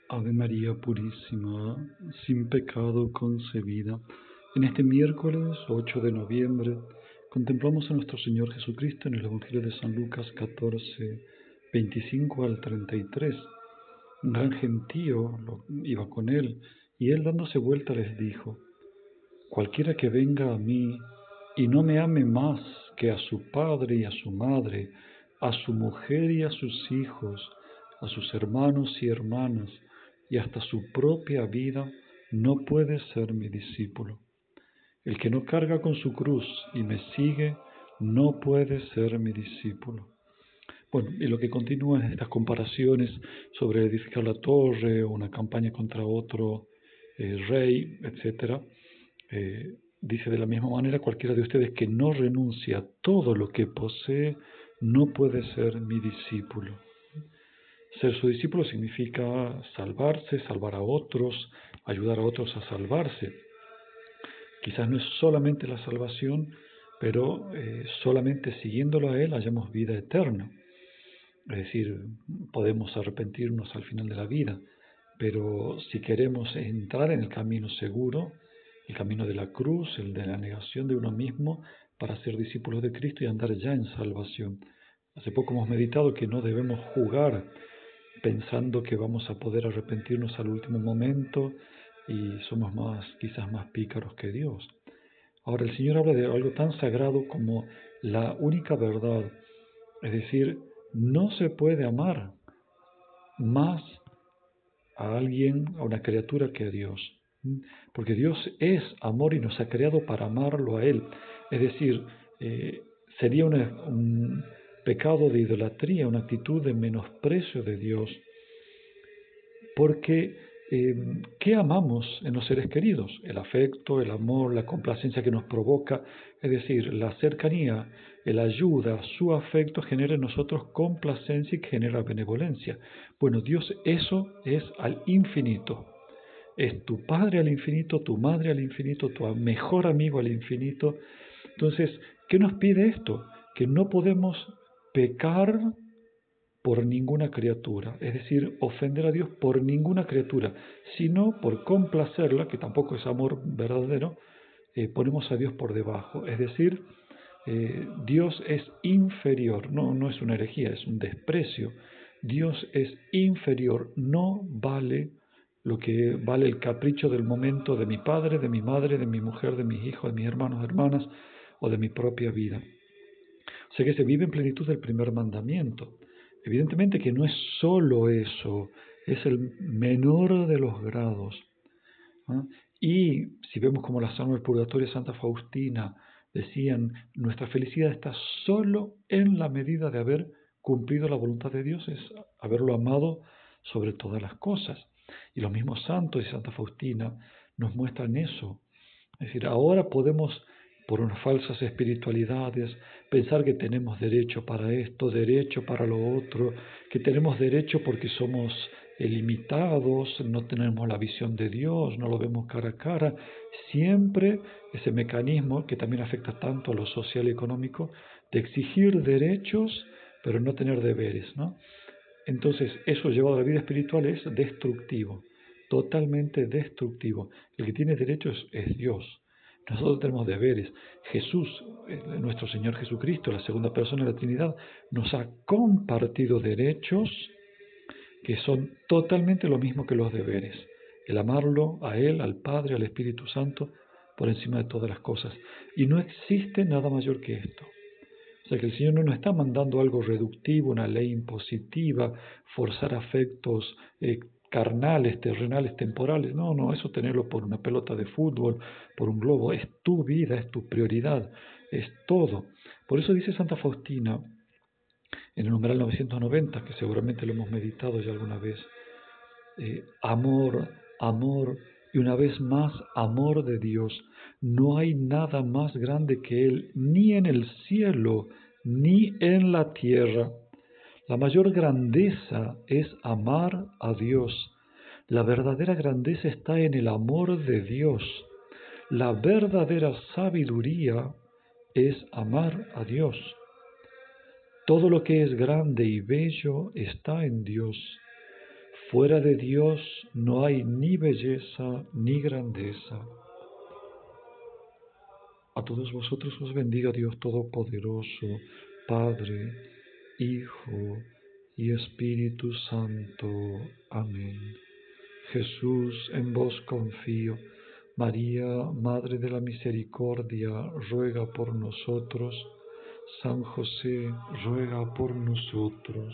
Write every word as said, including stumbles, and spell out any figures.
Ave María Purísima, sin pecado concebida. En este miércoles ocho de noviembre contemplamos a nuestro Señor Jesucristo en el Evangelio de San Lucas catorce, veinticinco al treinta y tres. Un gran gentío lo- iba con él, y él dándose vuelta les dijo: Cualquiera que venga a mí y no me ame más que a su padre y a su madre, a su mujer y a sus hijos, a sus hermanos y hermanas, y hasta su propia vida, no puede ser mi discípulo. El que no carga con su cruz y me sigue, no puede ser mi discípulo. Bueno, y lo que continúa es estas comparaciones sobre edificar la torre, una campaña contra otro eh, rey, etcétera. Eh, dice de la misma manera: cualquiera de ustedes que no renuncia a todo lo que posee, no puede ser mi discípulo. Ser su discípulo significa salvarse, salvar a otros, ayudar a otros a salvarse. Quizás no es solamente la salvación, pero eh, solamente siguiéndolo a Él hallamos vida eterna. Es decir, podemos arrepentirnos al final de la vida, pero si queremos entrar en el camino seguro, el camino de la cruz, el de la negación de uno mismo, para ser discípulos de Cristo y andar ya en salvación. Hace poco hemos meditado que no debemos jugar pensando que vamos a poder arrepentirnos al último momento y somos más, quizás más pícaros que Dios. Ahora, el Señor habla de algo tan sagrado como la única verdad, es decir, no se puede amar más a alguien, a una criatura, que a Dios. Porque Dios es amor y nos ha creado para amarlo a Él. Es decir, eh, sería una, un pecado de idolatría, una actitud de menosprecio de Dios. Porque, eh, ¿qué amamos en los seres queridos? El afecto, el amor, la complacencia que nos provoca, es decir, la cercanía, el ayuda, su afecto genera en nosotros complacencia y genera benevolencia. Bueno, Dios eso es al infinito. Es tu Padre al infinito, tu Madre al infinito, tu mejor amigo al infinito. Entonces, ¿qué nos pide esto? Que no podemos pecar por ninguna criatura, es decir, ofender a Dios por ninguna criatura, sino por complacerla, que tampoco es amor verdadero, eh, ponemos a Dios por debajo, es decir, eh, Dios es inferior, no, no es una herejía, es un desprecio. Dios es inferior, no vale lo que vale el capricho del momento de mi padre, de mi madre, de mi mujer, de mis hijos, de mis hermanos, hermanas o de mi propia vida. O sea que se vive en plenitud del primer mandamiento. Evidentemente que no es solo eso, es el menor de los grados. ¿Ah? Y si vemos como las almas del purgatorio de Santa Faustina decían, nuestra felicidad está solo en la medida de haber cumplido la voluntad de Dios, es haberlo amado sobre todas las cosas. Y los mismos santos y Santa Faustina nos muestran eso. Es decir, ahora podemos, por unas falsas espiritualidades, pensar que tenemos derecho para esto, derecho para lo otro, que tenemos derecho porque somos eh, limitados, no tenemos la visión de Dios, no lo vemos cara a cara. Siempre ese mecanismo que también afecta tanto a lo social y económico, de exigir derechos, pero no tener deberes, ¿no? Entonces, eso llevado a la vida espiritual es destructivo, totalmente destructivo. El que tiene derechos es Dios. Nosotros tenemos deberes. Jesús, eh, nuestro Señor Jesucristo, la segunda persona de la Trinidad, nos ha compartido derechos que son totalmente lo mismo que los deberes. El amarlo a Él, al Padre, al Espíritu Santo, por encima de todas las cosas. Y no existe nada mayor que esto. O sea que el Señor no nos está mandando algo reductivo, una ley impositiva, forzar afectos eh, carnales, terrenales, temporales. No, no, eso tenerlo por una pelota de fútbol, por un globo. Es tu vida, es tu prioridad, es todo. Por eso dice Santa Faustina en el numeral novecientos noventa, que seguramente lo hemos meditado ya alguna vez, eh, amor, amor y una vez más amor de Dios. No hay nada más grande que Él, ni en el cielo, ni en la tierra. La mayor grandeza es amar a Dios. La verdadera grandeza está en el amor de Dios. La verdadera sabiduría es amar a Dios. Todo lo que es grande y bello está en Dios. Fuera de Dios no hay ni belleza ni grandeza. A todos vosotros os bendiga Dios Todopoderoso, Padre, Hijo y Espíritu Santo. Amén. Jesús, en vos confío. María, Madre de la Misericordia, ruega por nosotros. San José, ruega por nosotros.